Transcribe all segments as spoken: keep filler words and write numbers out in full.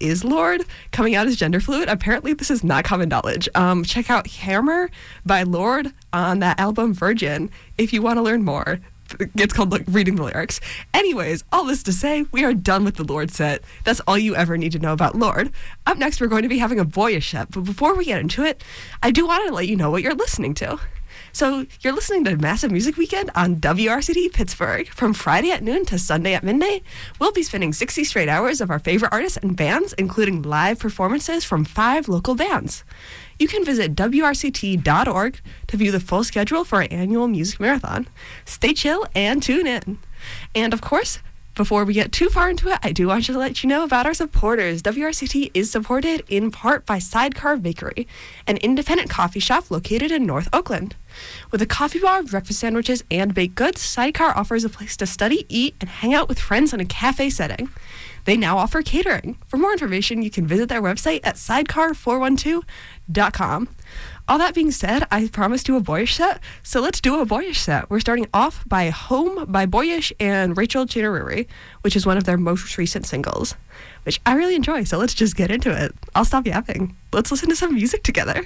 is Lorde, coming out as gender fluid. Apparently, this is not common knowledge. Um, check out Hammer by Lorde on that album Virgin if you want to learn more. It's called like, reading the lyrics. Anyways, all this to say, we are done with the Lorde set. That's all you ever need to know about Lorde. Up next, we're going to be having a boyish set. But before we get into it, I do want to let you know what you're listening to. So you're listening to Massive Music Weekend on W R C T Pittsburgh. From Friday at noon to Sunday at midnight, we'll be spending sixty straight hours of our favorite artists and bands, including live performances from five local bands. You can visit W R C T dot org to view the full schedule for our annual music marathon. Stay chill and tune in. And of course, before we get too far into it, I do want to let you know about our supporters. W R C T is supported in part by Sidecar Bakery, an independent coffee shop located in North Oakland. With a coffee bar, breakfast sandwiches, and baked goods, Sidecar offers a place to study, eat, and hang out with friends in a cafe setting. They now offer catering. For more information, you can visit their website at sidecar four one two dot com. All that being said, I promised you a boyish set, so let's do a boyish set. We're starting off by Home by Boyish and Rachel Chiruriri, which is one of their most recent singles, which I really enjoy, so let's just get into it. I'll stop yapping. Let's listen to some music together.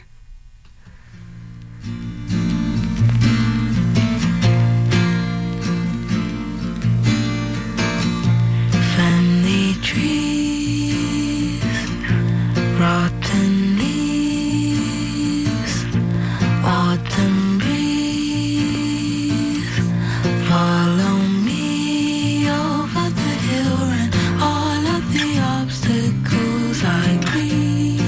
Family trees, rotten leaves, autumn breeze, follow me over the hill and all of the obstacles I greet.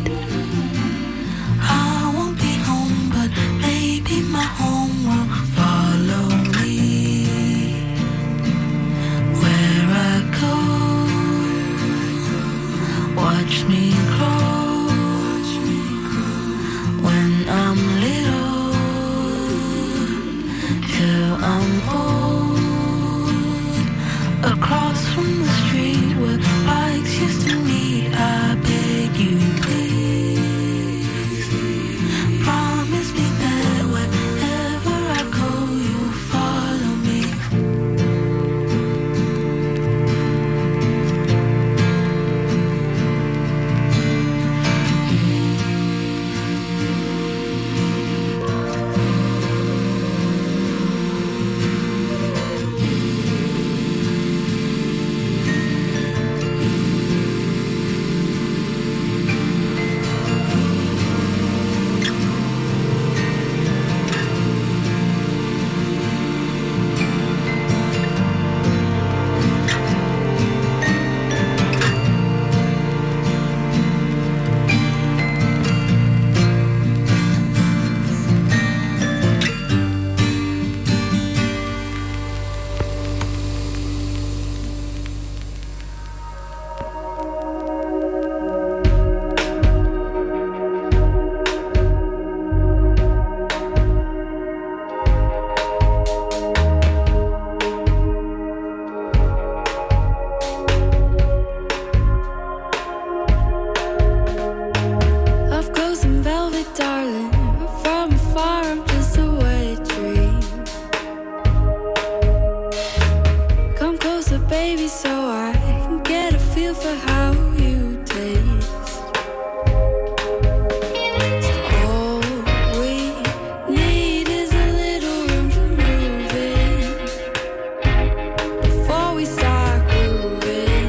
I won't be home, but maybe my home will follow me. Where I go, watch me grow. When I'm little, till I'm old, across from the street where bikes used to meet, I beg you please, promise me that wherever I go, you'll follow me. Love goes in velvet, darling. From afar, I'm just a wet dream. Come closer, baby, so I can get a feel for how you taste. So all we need is a little room to move in before we start grooving.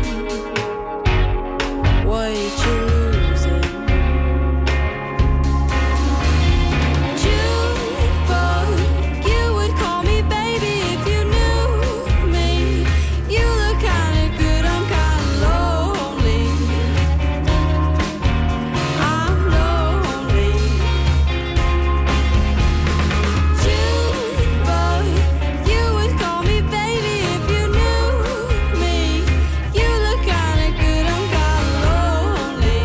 What you losing? Jukebox, you would call me baby if you knew me. You look kinda good, I'm kinda lonely. I'm lonely. Jukebox, you would call me baby if you knew me. You look kinda good, I'm kinda lonely.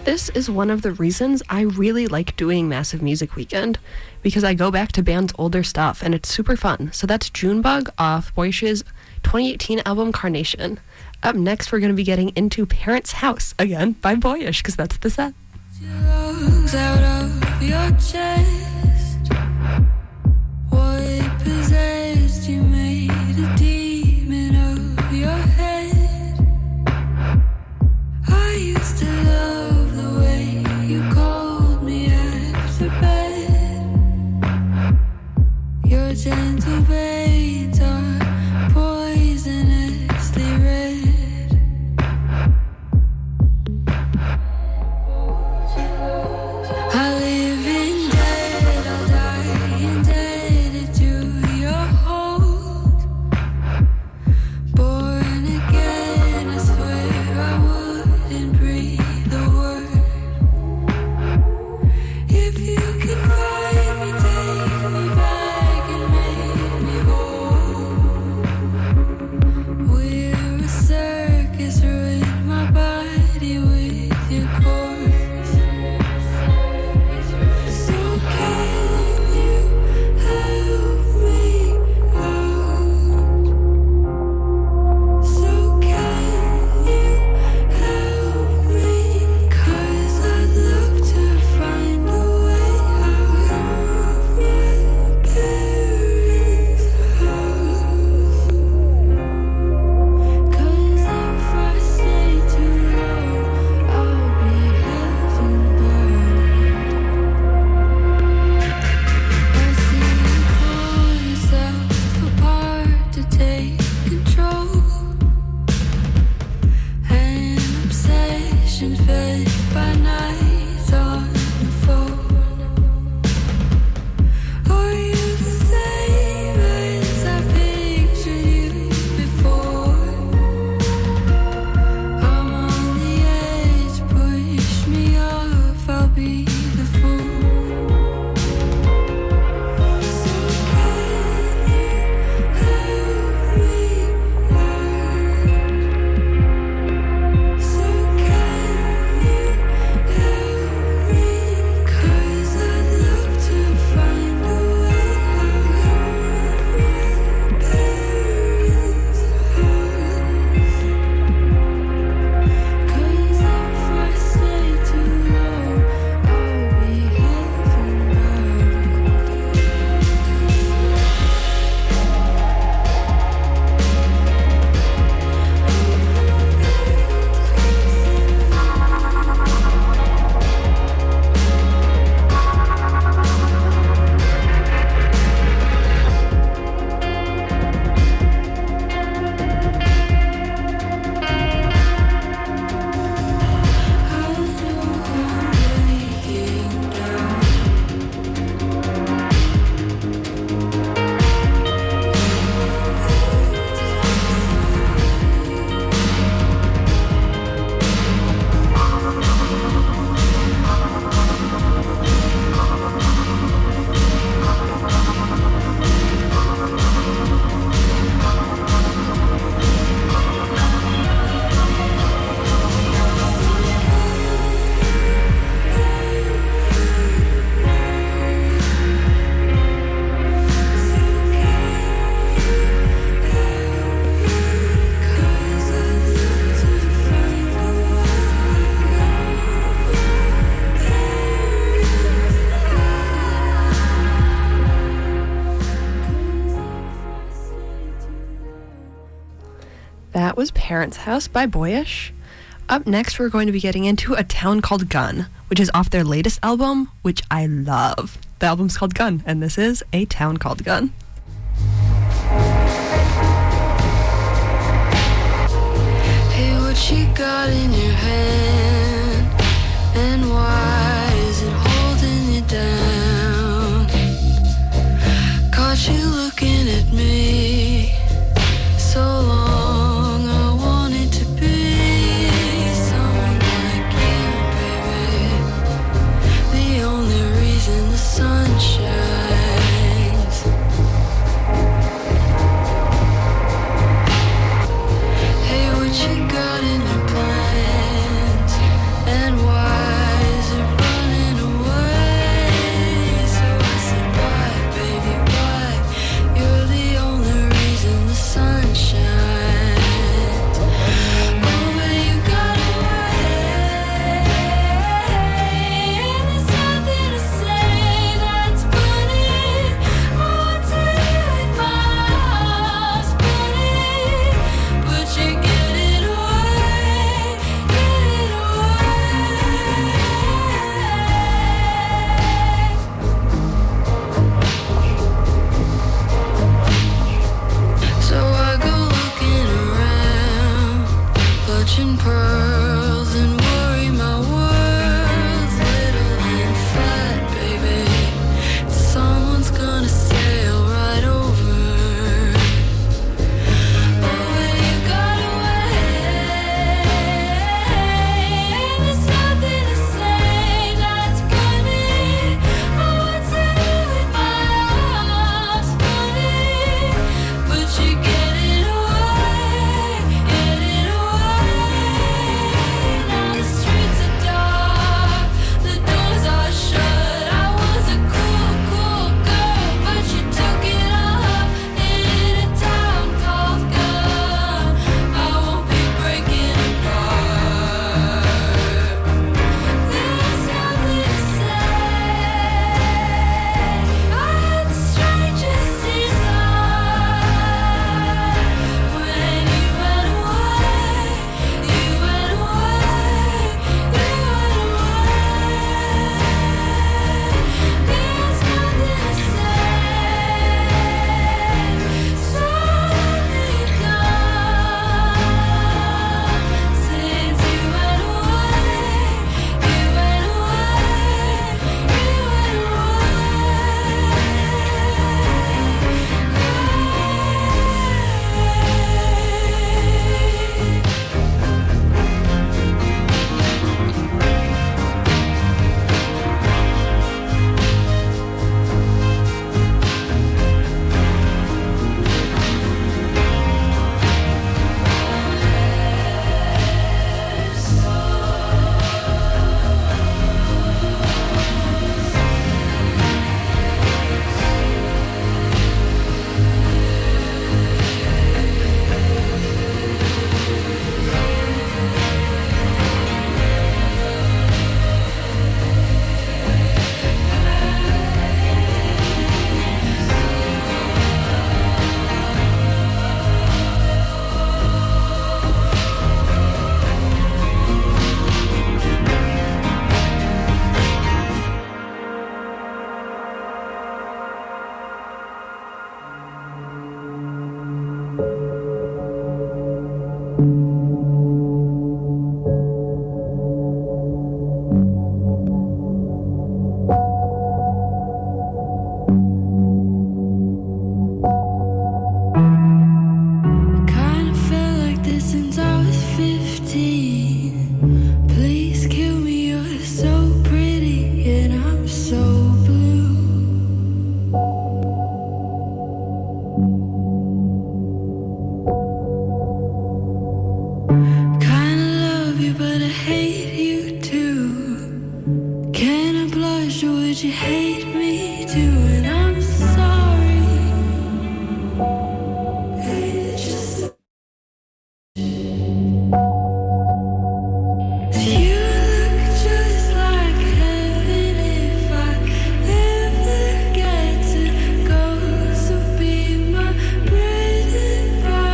This is one of the reasons I really like doing Massive Music Weekend, because I go back to bands' older stuff and it's super fun. So that's Junebug off Boyish's twenty eighteen album Carnation. Up next, we're going to be getting into Parents' House again by Boyish, because that's the set. Lungs out of your chest. What possessed you made a demon of your head. I used to love the way you called me after bed. Your gentle veins are poisonously red. I live in debt, I'll die indebted to your hold. Born again, I swear I wouldn't breathe a word. If you could find me, take me back and make me whole. We're a circus, ruin my body with your corpse. So can you help me out? So can you help me? 'Cause I'd love to find a way out of my parents' house. 'Cause if I stay too long, I'll be heaven bound. I see you pull yourself apart to take control. An obsession fed by nights on the phone. Are you the same as I pictured you before? I'm on the edge, push me off, I'll be the fool. So can you help me out? So can you help me? 'Cause I'd love to find a way out of my parents' house. 'Cause if I stay too long, I'll be heaven bound. I know I'm breaking down. That was Parents' House by Boyish. Up next, we're going to be getting into A Town Called Gun, which is off their latest album, which I love. The album's called Gun, and this is A Town Called Gun. Hey, what you got in your hand? And why is it holding you down? Caught you looking at me so long. I wanted to be someone like you, baby. The only reason the sun shines. Hey, what you got in your plans? would you hate me too? And I'm sorry. Hey, just you look just like heaven if I ever get to go. So be my bread and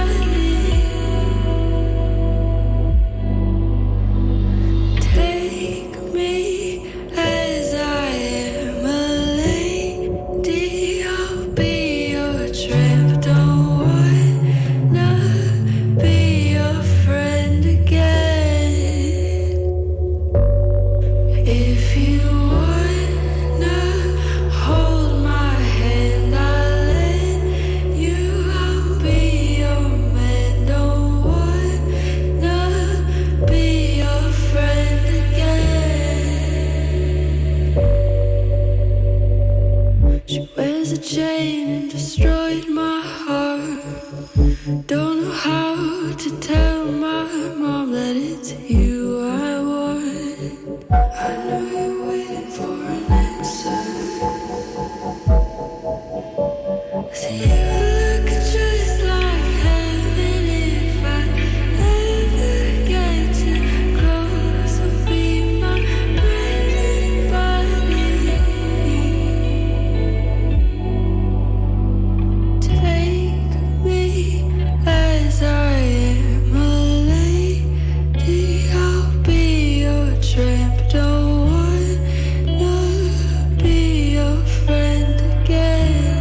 butter. Take me as I am, a lady. I'll be your tramp. Don't wanna be your friend again. If you wanna hold my hand, I'll let you. I'll be your man. Don't wanna be your friend again. She wears a chain and destroyed my heart. Don't know how to tell my mom that it's you I want. I know you're waiting for an answer. See, you look just like heaven if I ever get to go. So be my bread and butter. Take me as I am, a lady. I'll be your tramp. Don't wanna be your friend again.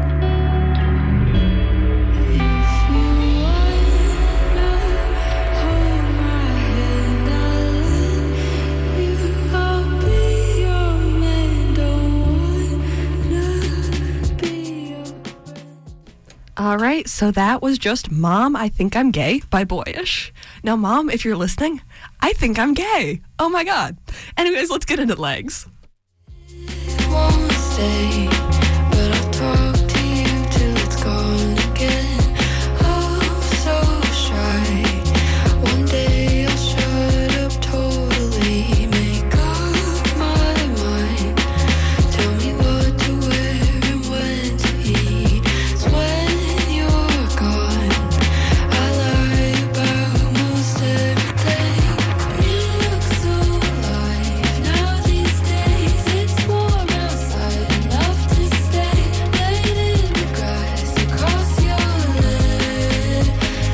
If you wanna hold my hand, I'll let you. I'll be your man. Don't wanna be your All right, so that was just Mom, I Think I'm Gay by Boyish. Now, Mom, if you're listening, I think I'm gay. Oh my God. Anyways, let's get into legs. won't stay, but I'll talk to you till it's gone again. I'm so shy. One day I'll shut up totally, make up my mind. Tell me what to wear and when to eat. 'Cause when you're gone, I lie about most everything. You look so alive now these days. It's warm outside, enough to stay. Laid in the grass across your legs.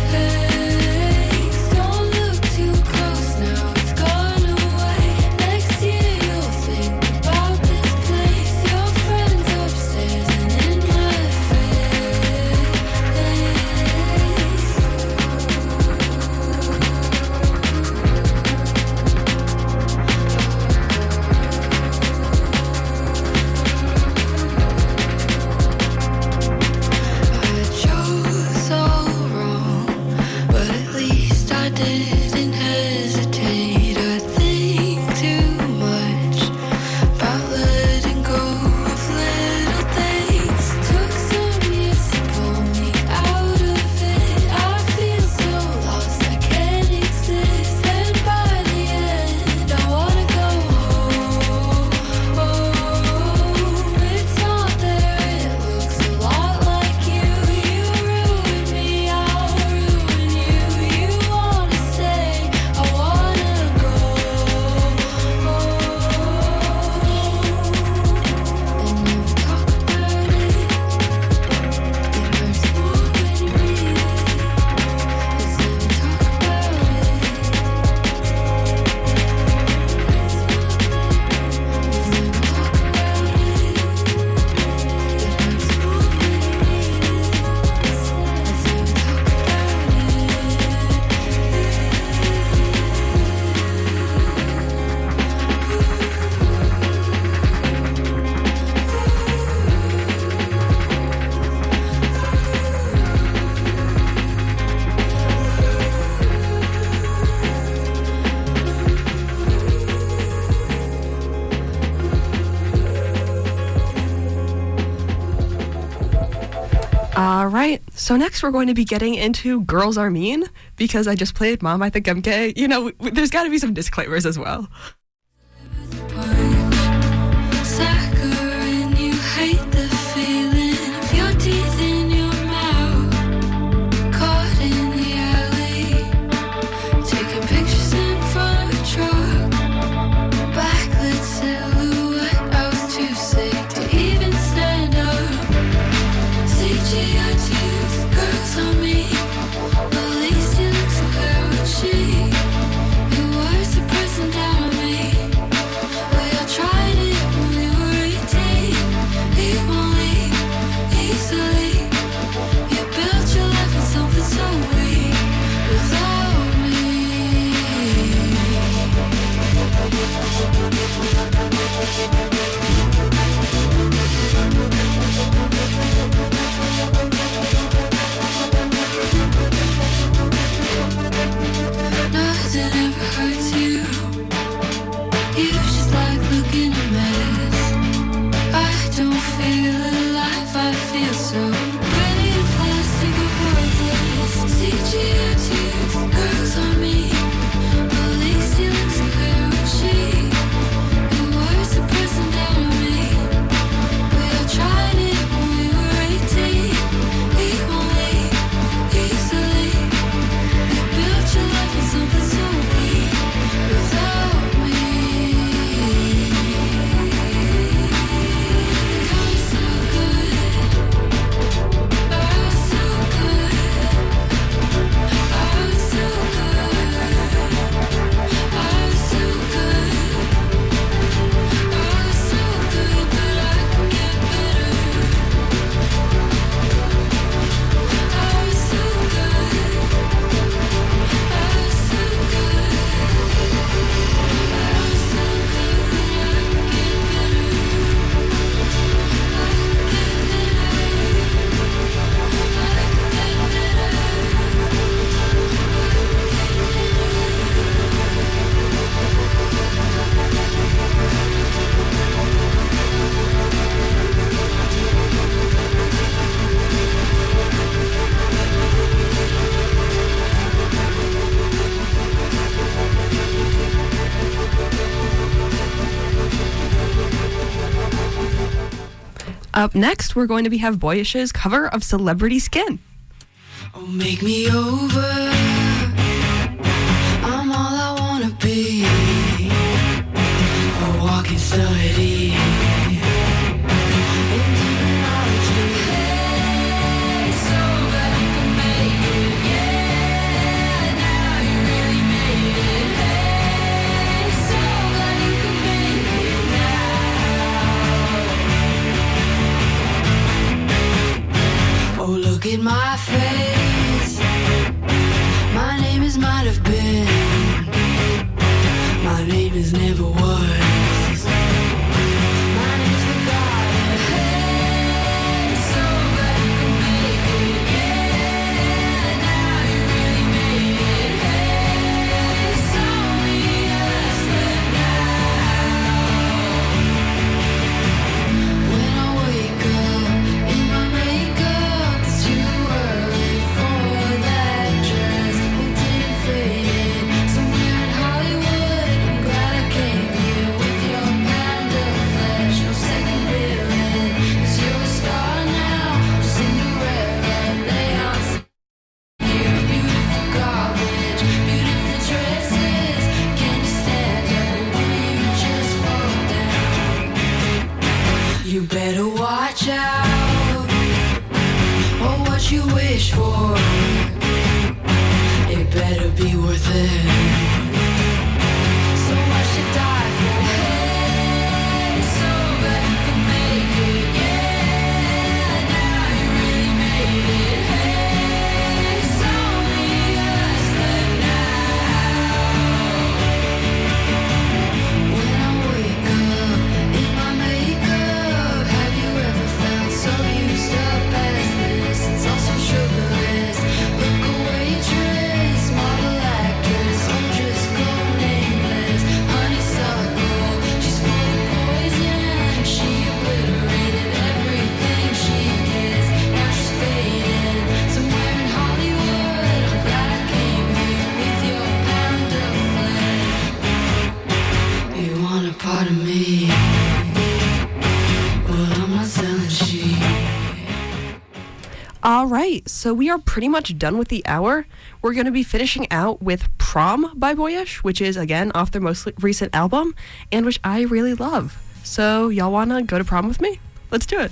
Don't look too close now, it's gone away. Next year you'll think about this place. Your friends upstairs and in my face. I chose all wrong, but at least I didn't hesitate. I think too much about letting go of little things. Took some years to pull me out of it. I feel so lost, I can't exist. And by the end, I wanna go home. It's not there, it looks a lot like you. You ruined me, I'll ruin you. You wanna stay, I wanna go home. And never talk about it. It hurts more when you read it. Let's never talk about it. Let's not Let's never talk about it. It hurts more when you read it. Let's never talk All right, so next we're going to be getting into Girls Are Mean, because I just played Mom, I Think I'm Gay. You know, w- there's got to be some disclaimers as well. Sacrifice Up next, we're going to be have Boyish's cover of Celebrity Skin. Oh, make me over. I'm all I wanna be. A walking study. In demonology. Hey, so glad you can make it. Yeah, now you really made it. Hey, so glad you can make it now. Oh, look at my face. My name is might have been. My name is never was. My name's forgotten. Hey, so glad you can make it. Yeah, now you really made it. Hey, it's only us left now. When I wake up in my makeup, it's too early for that dress. Well, didn't fade somewhere in Hollywood. I'm glad I came here with your pound of flesh. No second billing, 'cause you're a star now. Cinderella, lay on you. Beautiful garbage, beautiful dresses. Can you stand up or will you just fall down? You better watch out. Oh, what you wish for. It better be worth it. So much to die for. Hey, so glad you can make it. Yeah, now you really made it. Hey, it's only us left now. When I wake up in my makeup, have you ever felt so used up as this? It's all so sugarless. Look a waitress, model actress, I'm just go nameless. Honeysuckle, she's full of poison. She obliterated everything she kissed. Now she's fading somewhere in Hollywood. I'm glad I came here with your pound of flesh. You want a part of me? Well, I'm not selling sheep. All right, so we are pretty much done with the hour. We're going to be finishing out with Prom by Boyish, which is, again, off their most recent album, and which I really love. So y'all want to go to prom with me? Let's do it.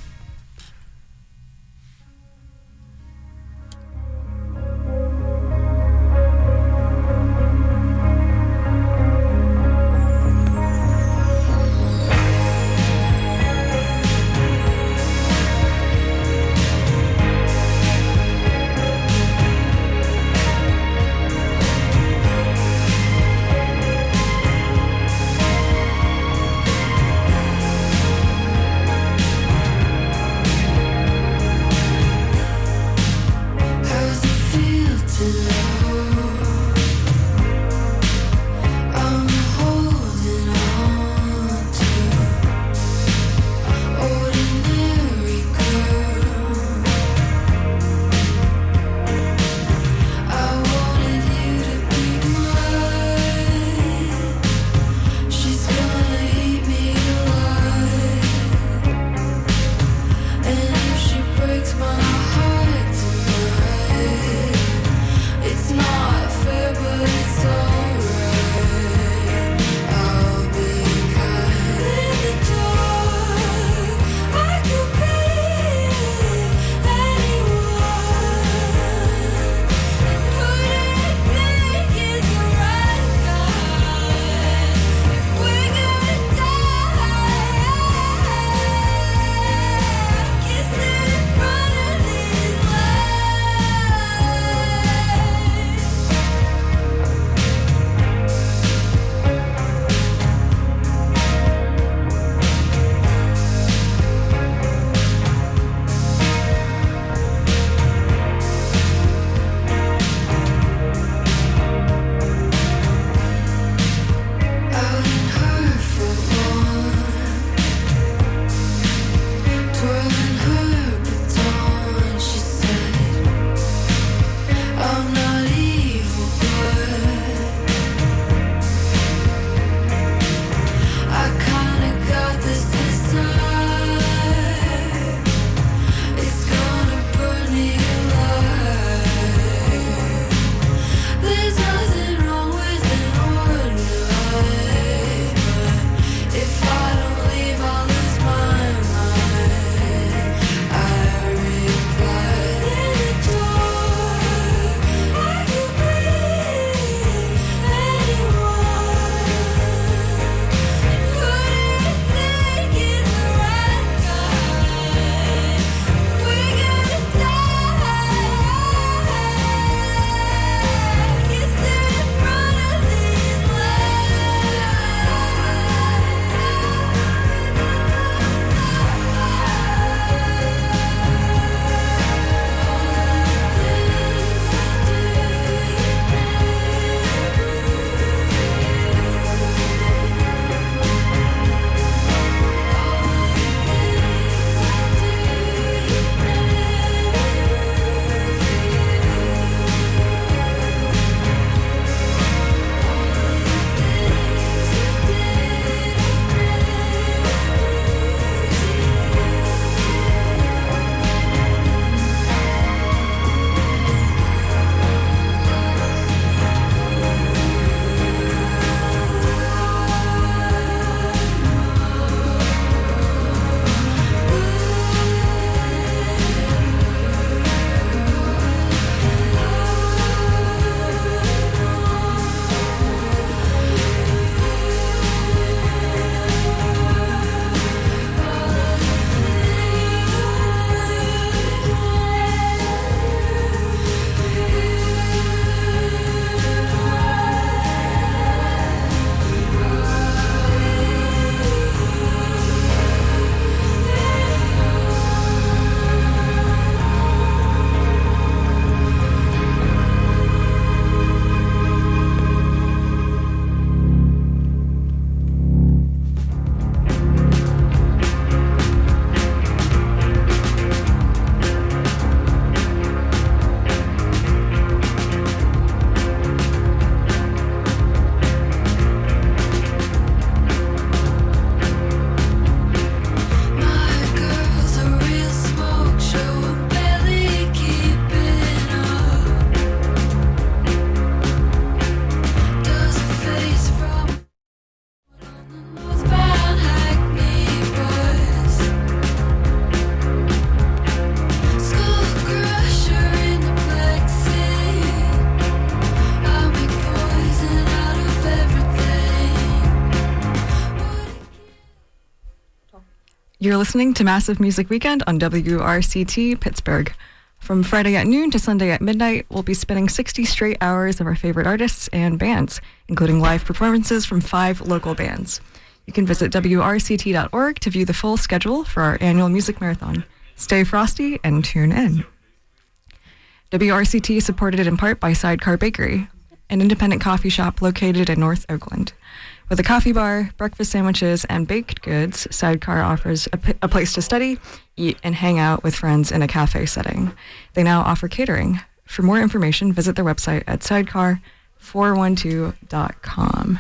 You're listening to Massive Music Weekend on W R C T Pittsburgh. From Friday at noon to Sunday at midnight, we'll be spinning sixty straight hours of our favorite artists and bands, including live performances from five local bands. You can visit W R C T dot org to view the full schedule for our annual music marathon. Stay frosty and tune in. W R C T is supported in part by Sidecar Bakery, an independent coffee shop located in North Oakland. With a coffee bar, breakfast sandwiches, and baked goods, Sidecar offers a, p- a place to study, eat, and hang out with friends in a cafe setting. They now offer catering. For more information, visit their website at sidecar four one two dot com.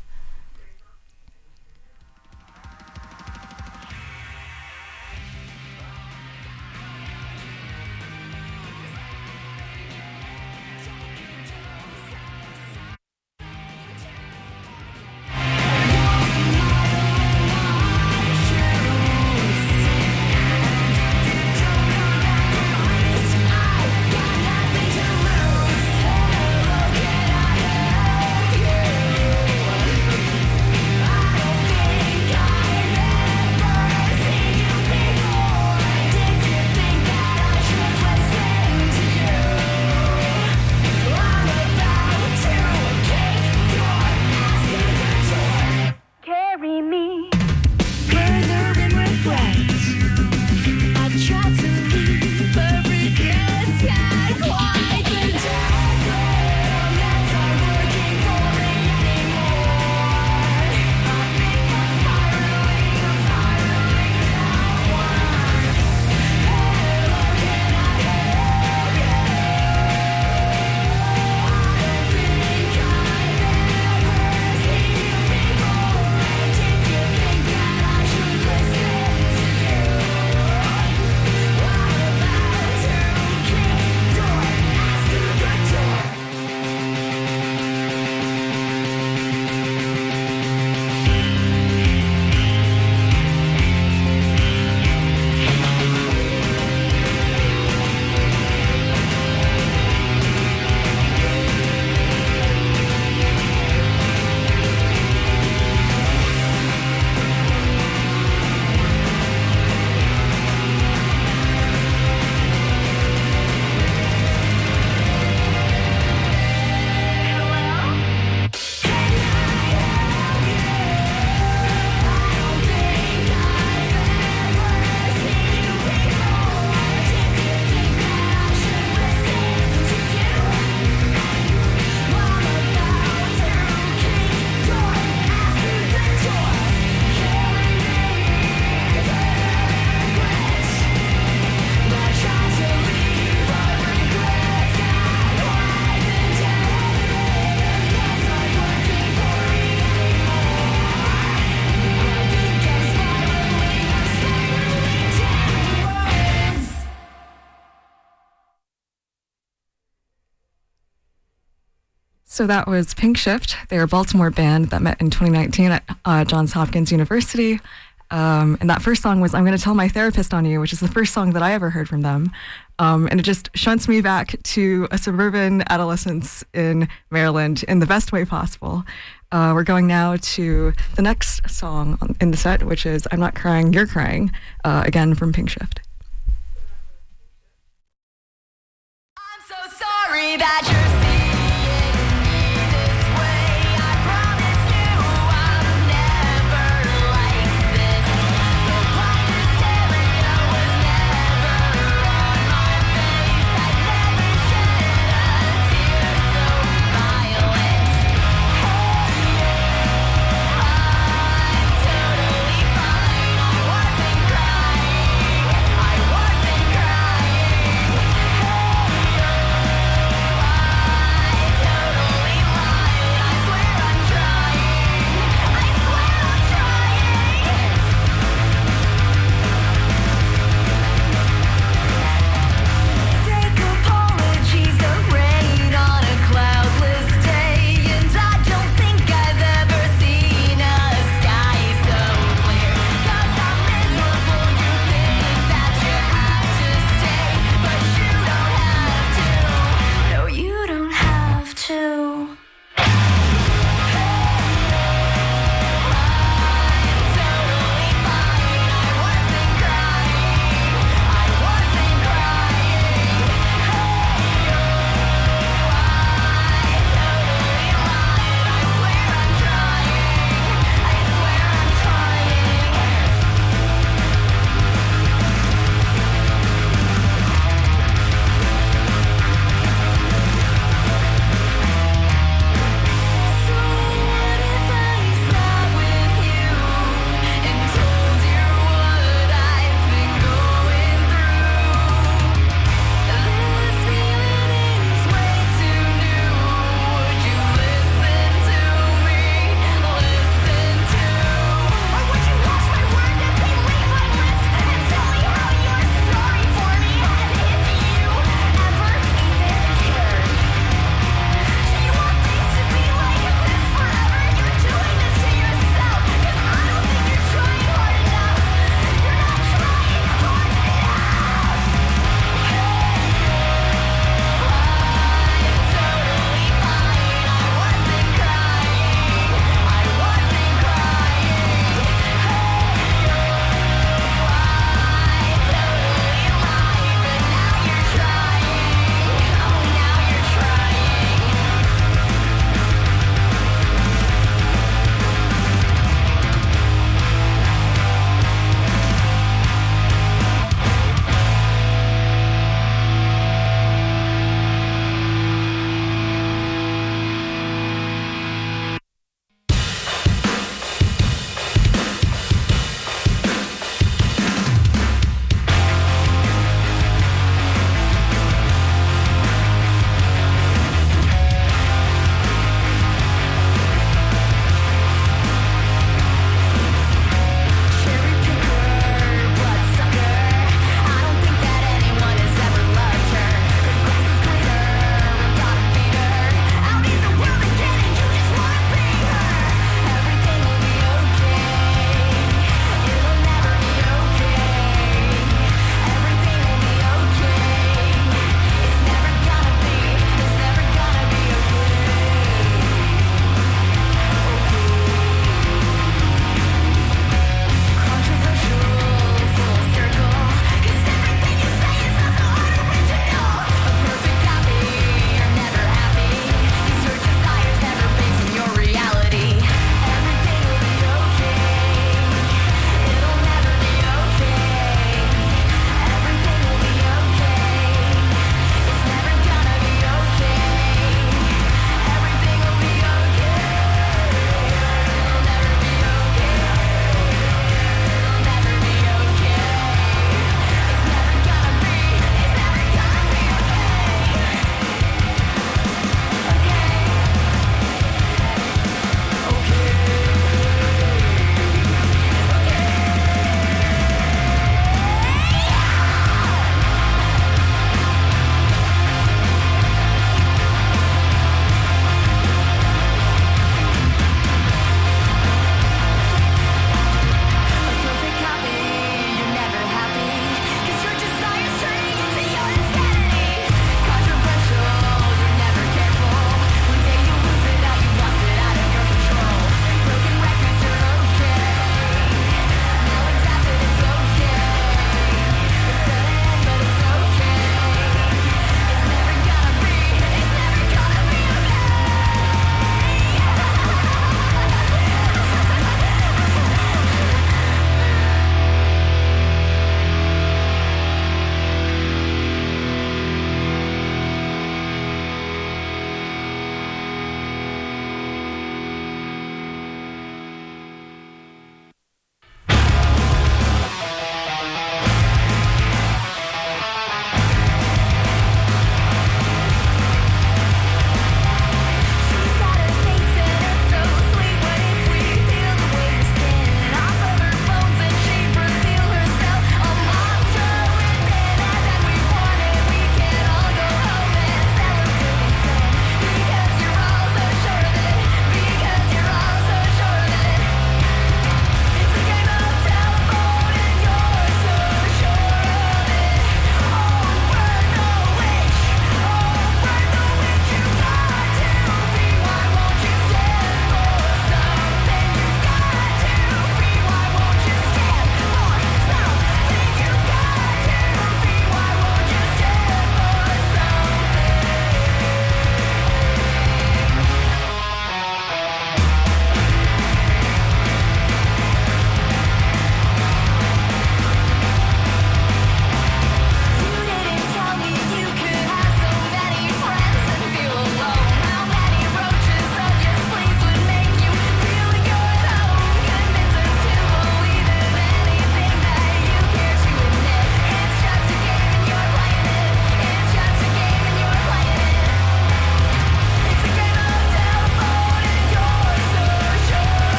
So that was Pink Shift. They're a Baltimore band that met in twenty nineteen at uh, Johns Hopkins University. Um, and that first song was I'm Gonna Tell My Therapist on You, which is the first song that I ever heard from them. Um, and it just shunts me back to a suburban adolescence in Maryland in the best way possible. Uh, we're going now to the next song in the set, which is I'm Not Crying, You're Crying, uh, again from Pink Shift. I'm so sorry that you're I wasn't crying.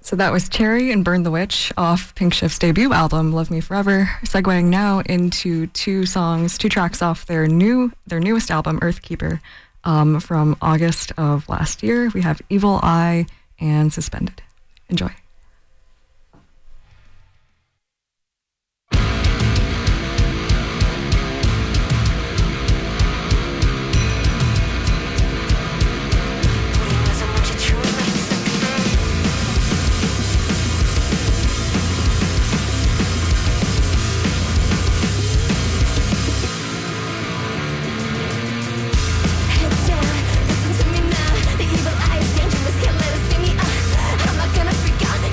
So that was Cherry and Burn the Witch off Pink Shift's debut album, Love Me Forever. Segueing now into two songs, two tracks off their new, their newest album, Earthkeeper, um, from August of last year. We have Evil Eye and Suspended. Enjoy. Heads down, listen to me now. The evil eye is dangerous, can't let it see me. Uh, I'm not gonna freak out.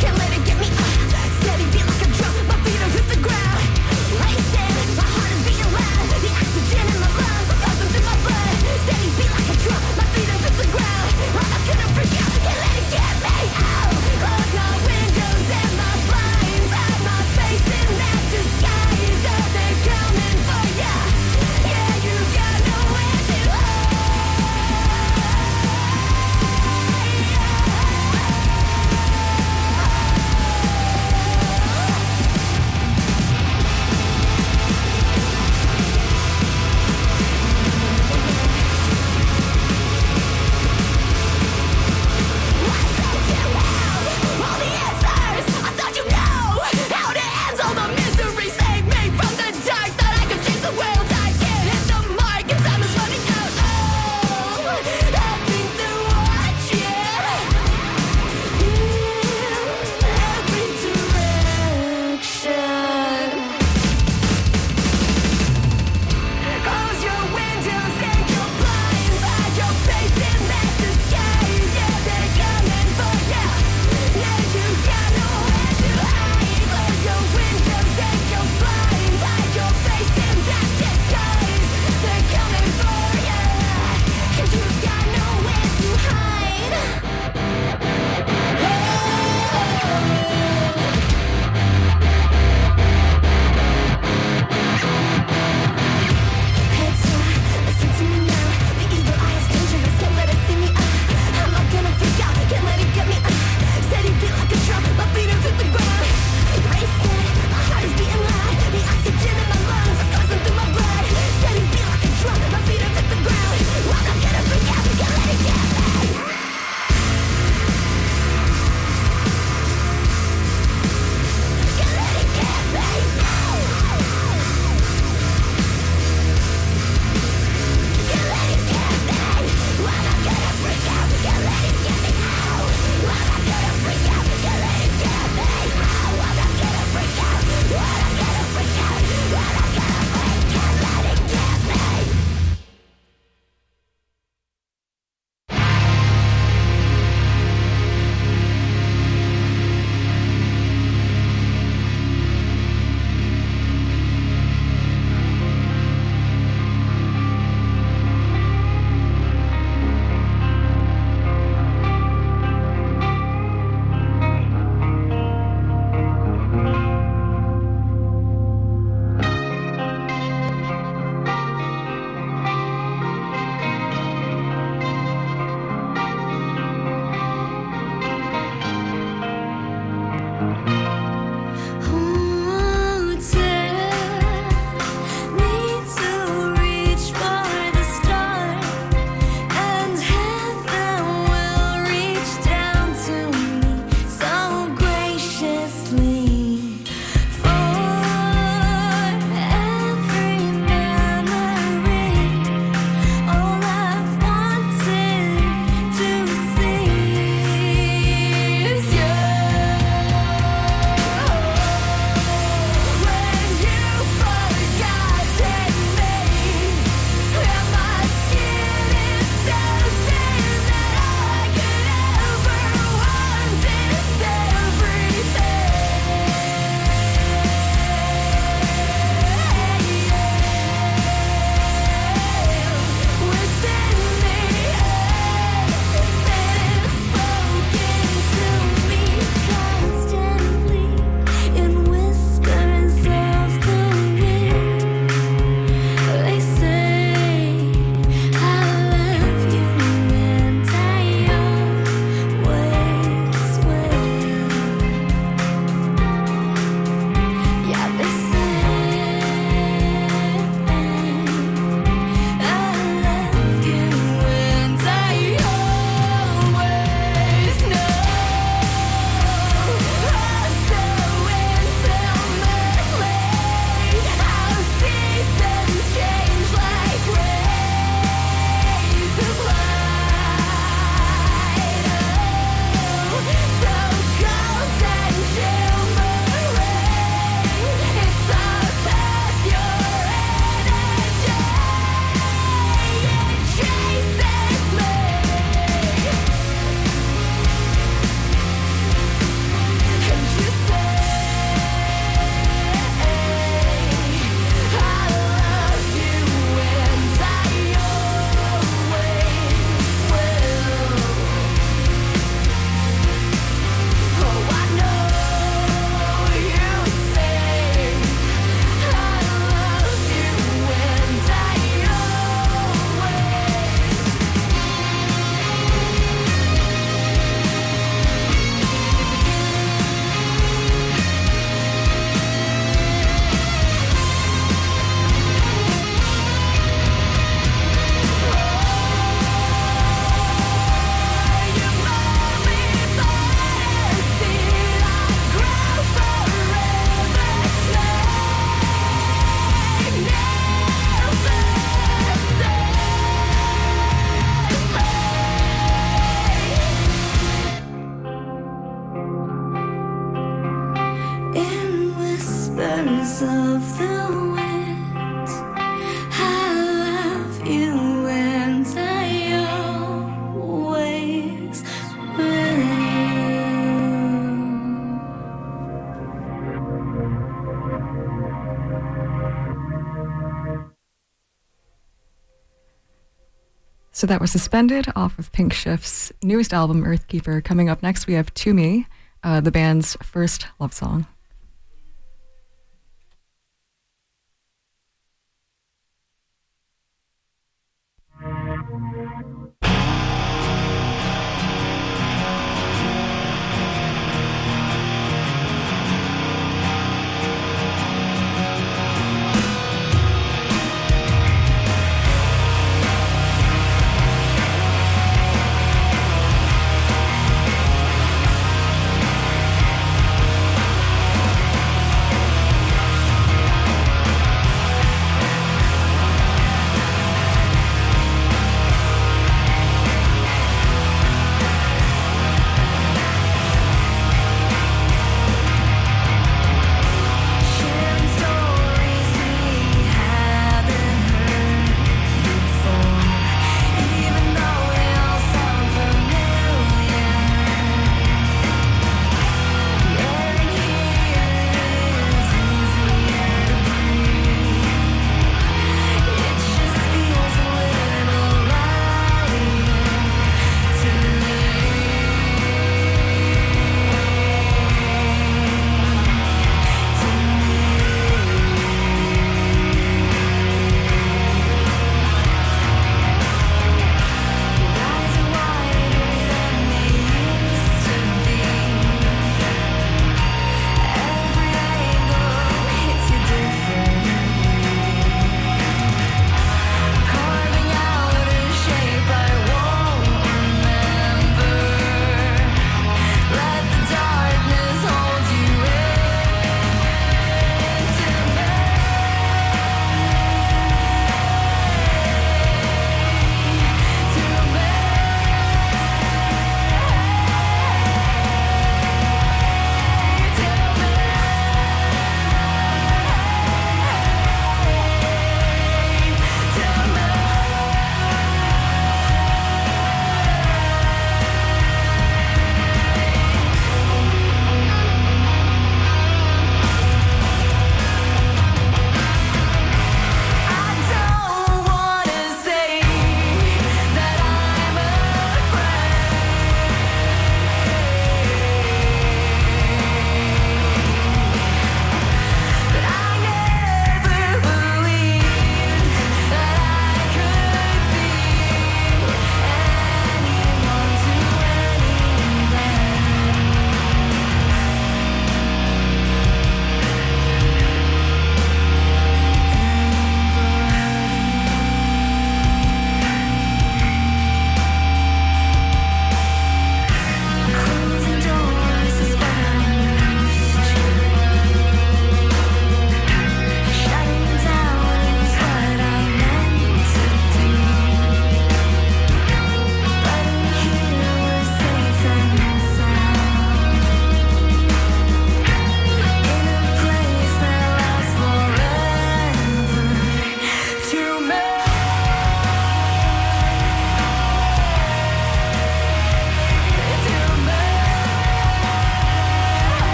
So that was Suspended off of Pink Shift's newest album, Earthkeeper. Coming up next, we have To Me, uh, the band's first love song. Thank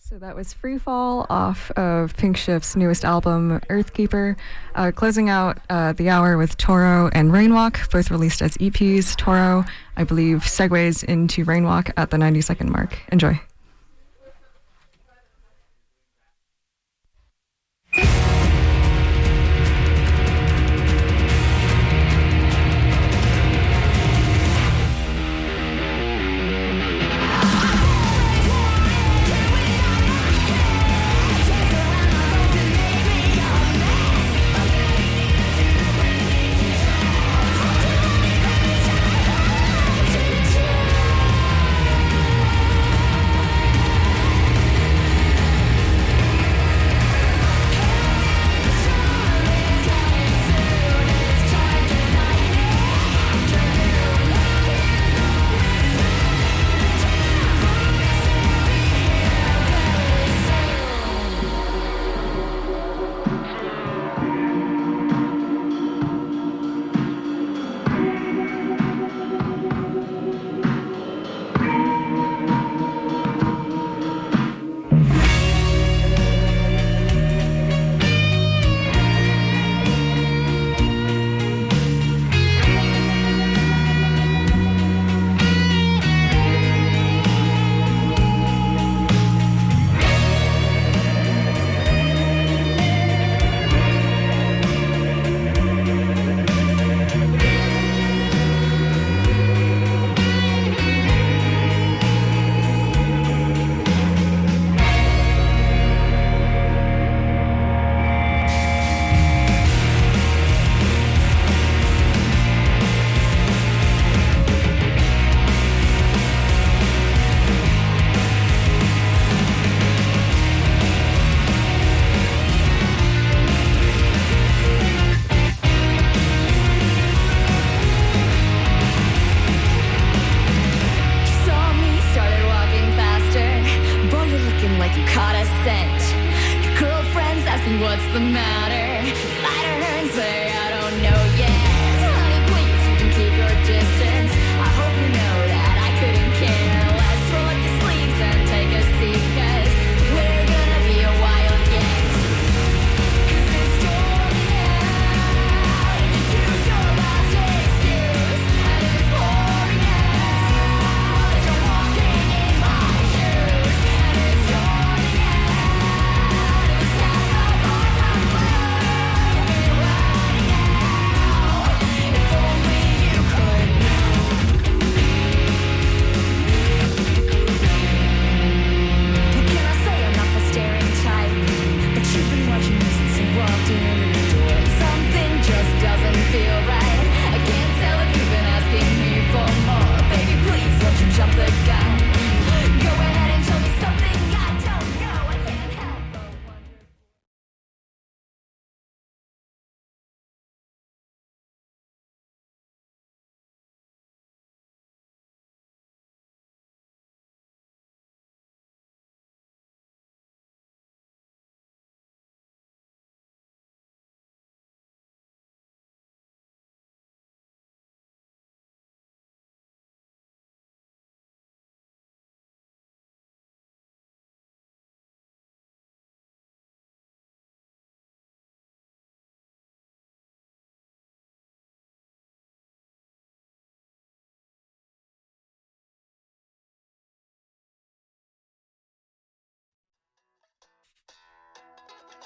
So that was Free Fall off of Pink Shift's newest album, Earthkeeper. Uh, closing out uh, the hour with Toro and Rainwalk, both released as E Ps. Toro, I believe, segues into Rainwalk at the ninety second mark. Enjoy. like you caught a scent. Your girlfriend's asking what's the matter.